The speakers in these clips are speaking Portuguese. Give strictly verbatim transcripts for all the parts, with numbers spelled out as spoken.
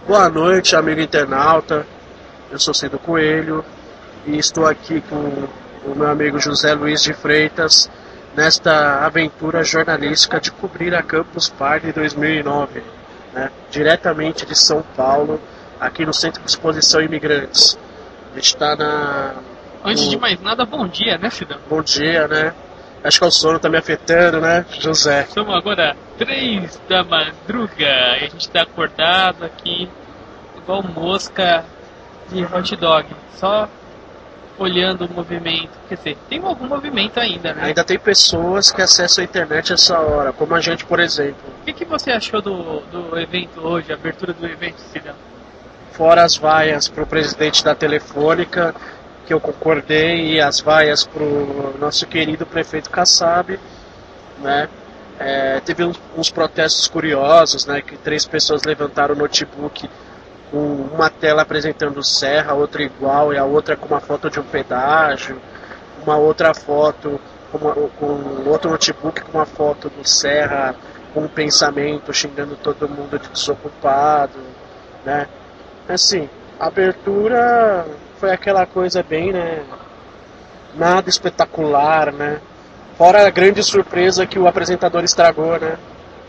Boa noite, amigo internauta. Eu sou Cido Coelho e estou aqui com o meu amigo José Luiz de Freitas nesta aventura jornalística de cobrir a Campus Party dois mil e nove, né? Diretamente de São Paulo, aqui no Centro de Exposição Imigrantes. A gente está na... Antes no... de mais nada, bom dia, né, Cidão? Bom dia, né? Acho que o sono tá me afetando, né, José? Somos agora três da madruga e a gente tá acordado aqui igual mosca de hot dog, só olhando o movimento. Quer dizer, tem algum movimento ainda, né? Ainda tem pessoas que acessam a internet essa hora, como a gente, por exemplo. O que, que você achou do, do evento hoje, a abertura do evento, Cidão? Fora as vaias pro presidente da Telefônica, que eu concordei, e as vaias pro nosso querido prefeito Kassab, né? É, teve uns, uns protestos curiosos, né? Que três pessoas levantaram o notebook com uma tela apresentando Serra, outra igual, e a outra com uma foto de um pedágio, uma outra foto com, uma, com outro notebook com uma foto do Serra com um pensamento xingando todo mundo de desocupado, né? Assim, a abertura foi aquela coisa bem, né, nada espetacular, né, fora a grande surpresa que o apresentador estragou, né.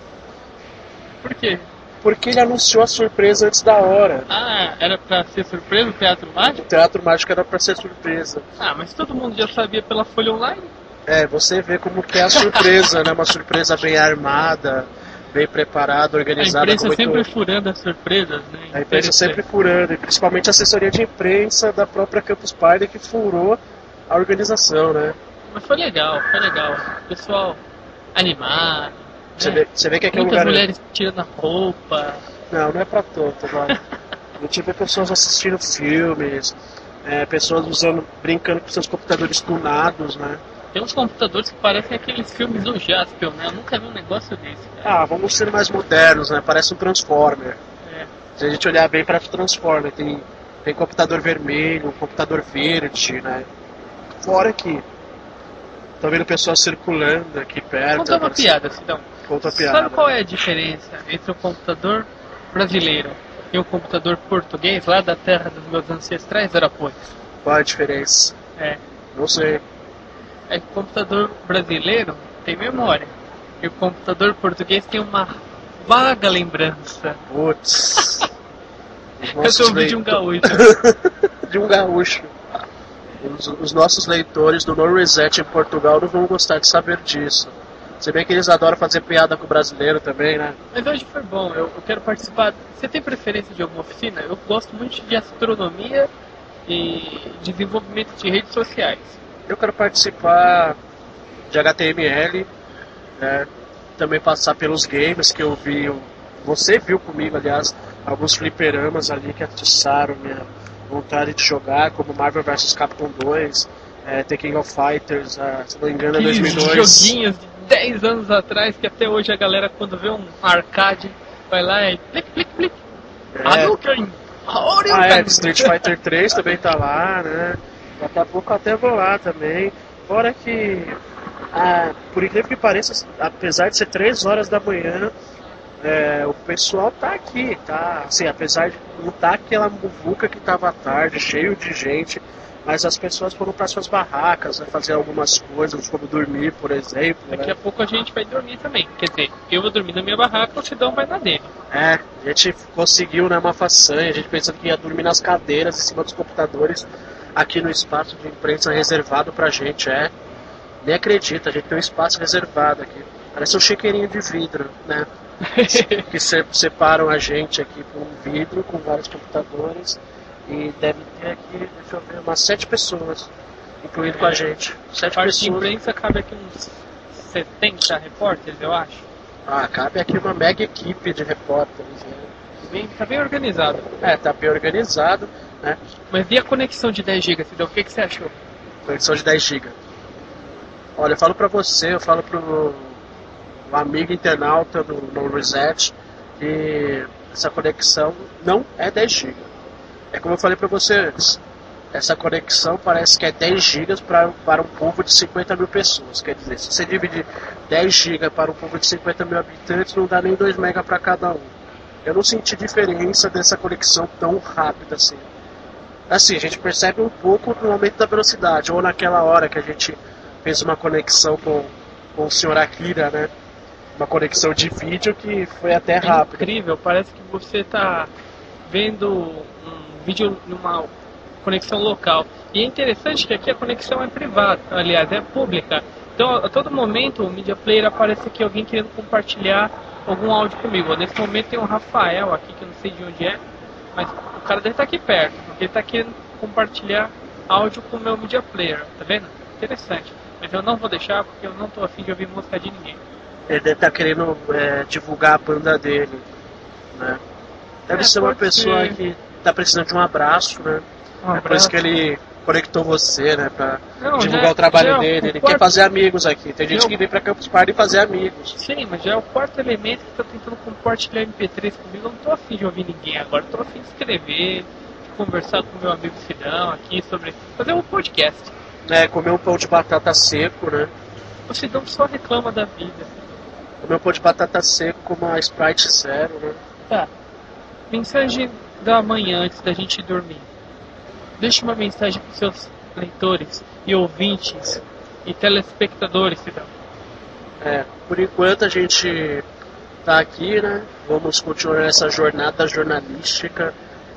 Por quê? Porque ele anunciou a surpresa antes da hora. Ah, era pra ser surpresa o Teatro Mágico? O Teatro Mágico era pra ser surpresa. Ah, mas todo mundo já sabia pela Folha Online? É, você vê como que é a surpresa, né, uma surpresa bem armada, bem preparada, organizada. A imprensa muito... sempre furando as surpresas, né? A imprensa sempre furando, e principalmente a assessoria de imprensa da própria Campus Party que furou a organização, né? Mas foi legal, foi legal. O pessoal animado. Você, né? vê, você vê que aqui é um Muitas lugar... mulheres tirando a roupa. Não, não é pra tanto, mano. A gente vê pessoas assistindo filmes, é, pessoas usando, brincando com seus computadores tunados, né? Tem uns computadores que parecem aqueles filmes do Jaspion, né? Eu nunca vi um negócio desse, cara. Ah, vamos ser mais modernos, né? Parece um Transformer. É. Se a gente olhar bem, parece um Transformer. Tem, tem computador vermelho, computador verde, né? Fora que tô vendo pessoas circulando aqui perto. Conta uma parece... piada, Cidão. Conta uma piada. Sabe qual é a diferença entre o computador brasileiro e o computador português lá da terra dos meus ancestrais arapôs? Qual é a diferença? É. Não sei. É que o computador brasileiro tem memória e o computador português tem uma vaga lembrança. Putz. Eu sou ouvindo de um gaúcho. De um gaúcho. Os, os nossos leitores do No Reset em Portugal não vão gostar de saber disso. Se bem que eles adoram fazer piada com o brasileiro também, né? Mas hoje foi bom, eu, eu quero participar. Você tem preferência de alguma oficina? Eu gosto muito de astronomia e desenvolvimento de redes sociais. Eu quero participar de H T M L, né? Também passar pelos games que eu vi. Você viu comigo, aliás, alguns fliperamas ali que atiçaram minha vontade de jogar, como Marvel versus. Capcom dois, é, The King of Fighters, uh, se não me engano é dois mil e dois. Aqueles joguinhos de dez anos atrás que até hoje a galera, quando vê um arcade, vai lá e clic, clic, clic. É. Hadouken! Ah, é, Street Fighter três também tá lá, né? Daqui a pouco eu até vou lá também. Fora que, ah, por incrível que pareça, apesar de ser três horas da manhã, é, o pessoal tá aqui, tá? Assim, apesar de não tá aquela muvuca que tava à tarde, cheio de gente, mas as pessoas foram para suas barracas, né, fazer algumas coisas, como dormir, por exemplo. Daqui né? a pouco a gente vai dormir também. Quer dizer, eu vou dormir na minha barraca, o Cidão vai na dele. É, a gente conseguiu, né, uma façanha, a gente pensando que ia dormir nas cadeiras, em cima dos computadores, aqui no espaço de imprensa reservado pra gente, é. Nem acredita, a gente tem um espaço reservado aqui. Parece um chiqueirinho de vidro, né? Que se, separam a gente aqui por um vidro com vários computadores. E deve ter aqui, deixa eu ver, umas sete pessoas, incluindo é, com a gente. Sete parte pessoas. De imprensa cabe aqui uns setenta repórteres, eu acho. Ah, cabe aqui uma mega equipe de repórteres, né? Bem, tá bem organizado. É, tá bem organizado, né? Mas e a conexão de dez gigas, Cidão? O que, que você achou? Conexão de dez gigas. Olha, eu falo pra você, eu falo pro um amigo internauta do No Reset que essa conexão não é dez gigas. É como eu falei pra você antes. Essa conexão parece que é dez gigas pra, para um povo de cinquenta mil pessoas. Quer dizer, se você dividir dez gigas para um povo de cinquenta mil habitantes, não dá nem dois megas para cada um. eu não senti diferença dessa conexão tão rápida assim. Assim, a gente percebe um pouco no aumento da velocidade, ou naquela hora que a gente fez uma conexão com, com o senhor Akira, né? Uma conexão de vídeo que foi até rápida. É incrível, parece que você está vendo um vídeo numa conexão local. E é interessante que aqui a conexão é privada, aliás, é pública. Então, a todo momento, o Media Player aparece aqui alguém querendo compartilhar algum áudio comigo. Nesse momento tem o Rafael aqui, que eu não sei de onde é, mas o cara deve estar aqui perto, porque ele está querendo compartilhar áudio com o meu Media Player, tá vendo? Interessante. Mas eu não vou deixar, porque eu não estou afim de ouvir música de ninguém. Ele deve estar querendo é, divulgar a banda dele, né? Deve É, ser uma pode pessoa ser. que está precisando de um abraço, né? Um É por isso abraço. que ele conectou você, né? Pra Não, divulgar já- o trabalho já é o dele. Ele quarto- quer fazer amigos aqui. Tem gente Eu- que vem pra Campus Party fazer amigos. Sim, mas já é o quarto elemento que está tentando compartilhar M P três comigo. Eu não estou afim de ouvir ninguém agora. Estou afim de escrever, de conversar com meu amigo Sidão aqui sobre... fazer um podcast. Né? Comer um pão de batata seco, né? O Sidão só reclama da vida. Comer um pão de batata seco com uma Sprite Zero, né? Tá. Mensagem da manhã antes da gente dormir. Deixe uma mensagem para seus leitores e ouvintes e telespectadores, Sidão. É, por enquanto a gente tá aqui, né? Vamos continuar essa jornada jornalística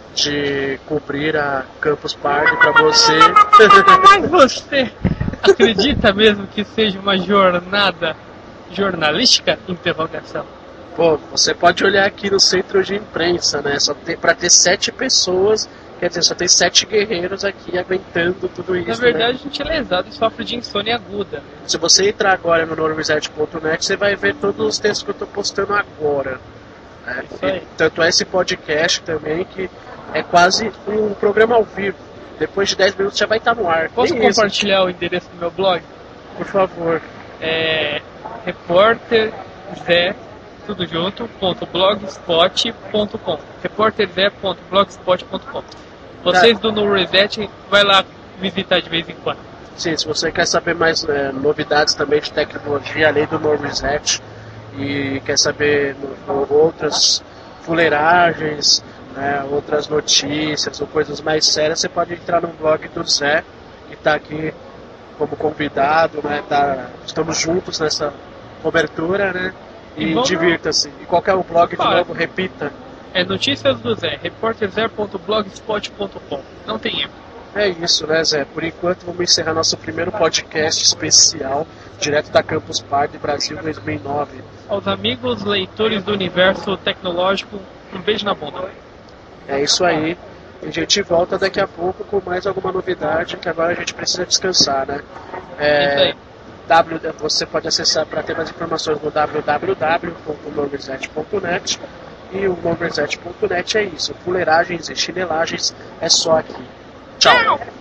de cobrir a Campus Party pra você. Mas você acredita mesmo que seja uma jornada jornalística? Interrogação. Pô, você pode olhar aqui no centro de imprensa, né? Só tem, pra ter sete pessoas, quer dizer, só tem sete guerreiros aqui aguentando tudo isso. Na verdade, né? a gente é lesado e sofre de insônia aguda. Se você entrar agora no normizete ponto net, você vai ver todos os textos que eu tô postando agora. Né? Isso aí. E tanto é esse podcast também, que é quase um programa ao vivo. Depois de dez minutos já vai estar no ar. Posso Nem isso, compartilhar o endereço do meu blog? por favor. É repórter zé, tudo junto, ponto blogspot ponto com. repórter zé ponto blogspot ponto com. Vocês do No Reset, vai lá visitar de vez em quando. Sim, se você quer saber mais é, novidades também de tecnologia, além do No Reset, e quer saber no, no, outras fuleiragens, né, outras notícias ou coisas mais sérias, você pode entrar no blog do Zé, que está aqui como convidado, né, tá, estamos juntos nessa cobertura, né, e, E vamos- divirta-se. E qual que é o blog de Fala. novo? Repita. É notícias do Zé, repórter zé ponto blogspot ponto com. Não tem erro. É isso, né, Zé? Por enquanto, vamos encerrar nosso primeiro podcast especial, direto da Campus Party Brasil dois mil e nove. Aos amigos leitores do universo tecnológico, um beijo na bunda. É isso aí. E a gente volta daqui a pouco com mais alguma novidade, que agora a gente precisa descansar, né? É isso aí. W, você pode acessar para ter mais informações no w w w ponto normizete ponto net, e o normizete ponto net é isso. Fuleiragens e chinelagens é só aqui. Tchau!